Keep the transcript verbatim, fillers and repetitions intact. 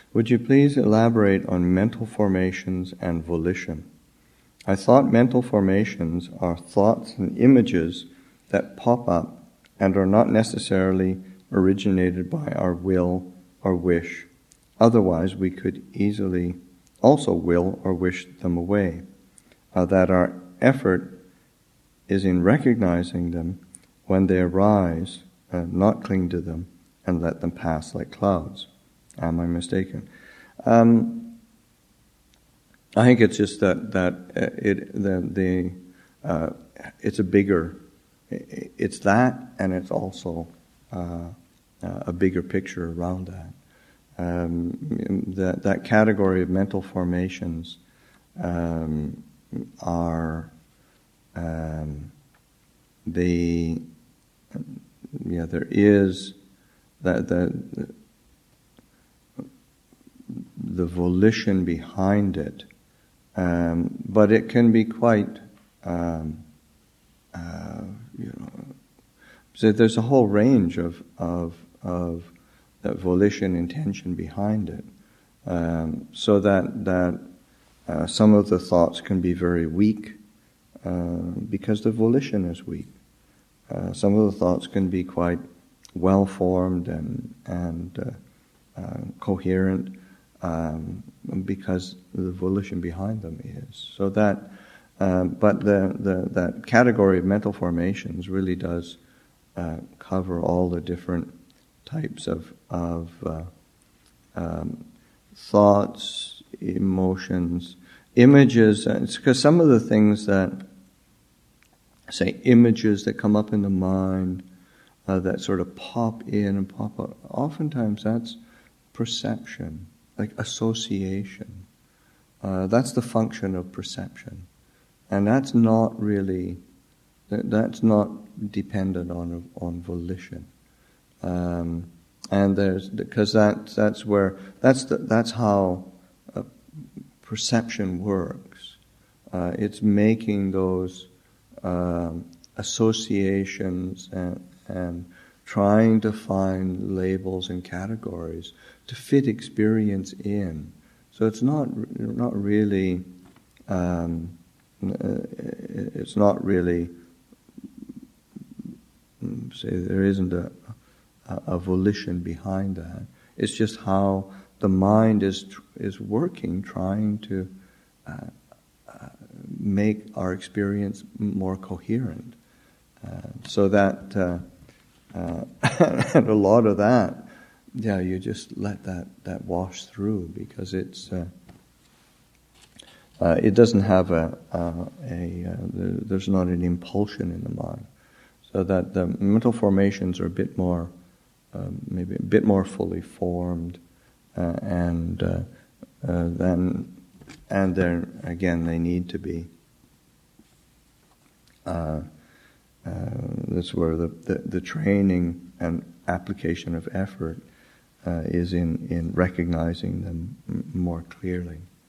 Would you please elaborate on mental formations and volition? I thought mental formations are thoughts and images that pop up and are not necessarily originated by our will or wish. Otherwise, we could easily also will or wish them away. Uh, that our effort is in recognizing them when they arise, uh, not cling to them, and let them pass like clouds. Am I mistaken? Um, I think it's just that that uh, it the the uh, it's a bigger, it's that, and it's also uh, a bigger picture around that. Um, that that category of mental formations um, are um, the yeah there is that the the volition behind it, um, but it can be quite um, uh, you know so there's a whole range of of of that volition intention behind it, um, so that that uh, some of the thoughts can be very weak uh, because the volition is weak. Uh, some of the thoughts can be quite well formed and and uh, uh, coherent um, because the volition behind them is. So that, um, but the, the that category of mental formations really does uh, cover all the different types of of uh, um, thoughts, emotions, images. Because some of the things that, say, images that come up in the mind uh, that sort of pop in and pop out, oftentimes that's perception, like association. Uh, that's the function of perception, and that's not really that, that's not dependent on on volition. Um, and there's because that that's where that's the, that's how uh, perception works. Uh, it's making those um, associations and, and trying to find labels and categories to fit experience in. So it's not not really um, it's not really say there isn't a a volition behind that. It's just how the mind is is working, trying to uh, uh, make our experience more coherent. Uh, so that uh, uh, and a lot of that, yeah, you just let that, that wash through because it's uh, uh, it doesn't have a a, a uh, there's not an impulsion in the mind. So that the mental formations are a bit more. Um, maybe a bit more fully formed, uh, and uh, uh, then, and then again they need to be. Uh, uh, that's where the, the, the training and application of effort uh, is in in recognizing them m- more clearly.